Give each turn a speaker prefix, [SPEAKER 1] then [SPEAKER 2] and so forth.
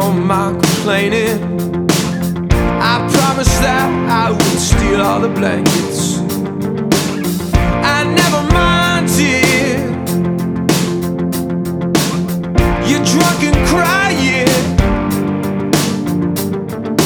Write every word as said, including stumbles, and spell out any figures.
[SPEAKER 1] don't mind complaining. I promised that I would steal all the blankets.